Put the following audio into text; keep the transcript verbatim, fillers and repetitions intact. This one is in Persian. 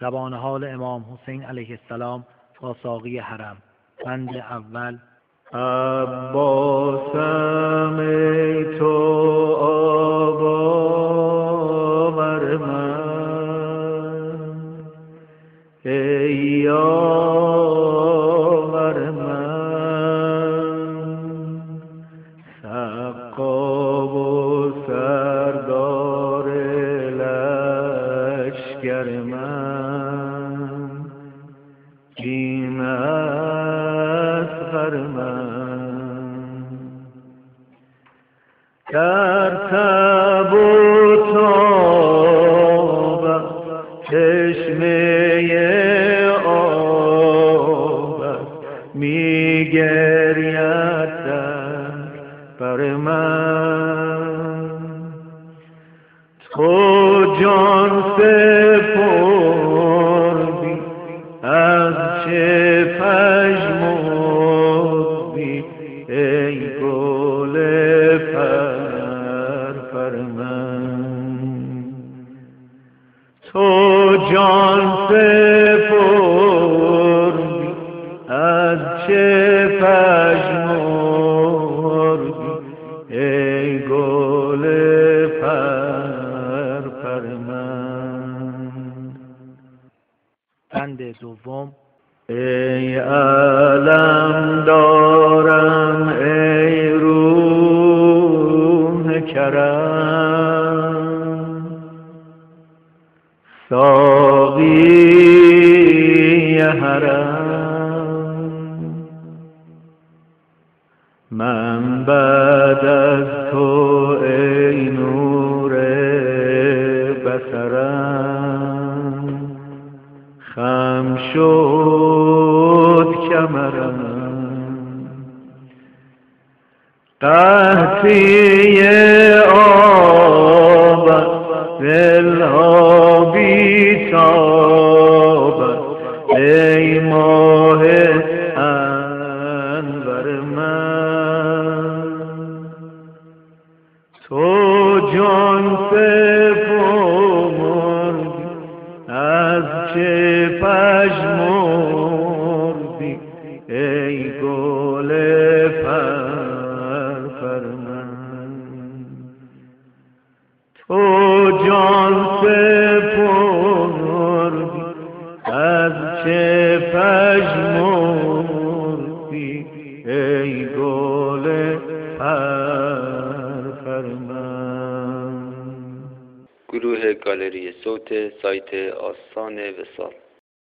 زبان حال امام حسین علیه السلام با ساقی حرم. بند اول. عباسم ای تو آباور من، ای یاور من، سقا و سردار لشکر من، بیم اصغر من، در تب و تاب چشمه آب می گرید در بر من، تو جان سپردی از چه پژمردی ای گل پر من، تو جان سپردی از چه پژمردی ای گل پر پر من. بند دوم. ای علم دارم ای روح کرم، ساقی حرم، من بعد از تو ای نور بصرم، خم شد کمرم، قحطی آب دلها بی تاب ای ماه انور من، تو جان سپردی از چه پژمردی ای گل پر پر من، تو جان سپردی از چه پژمردی ای گل پر پر من. گروه گالری صوت سایت آستان وصال.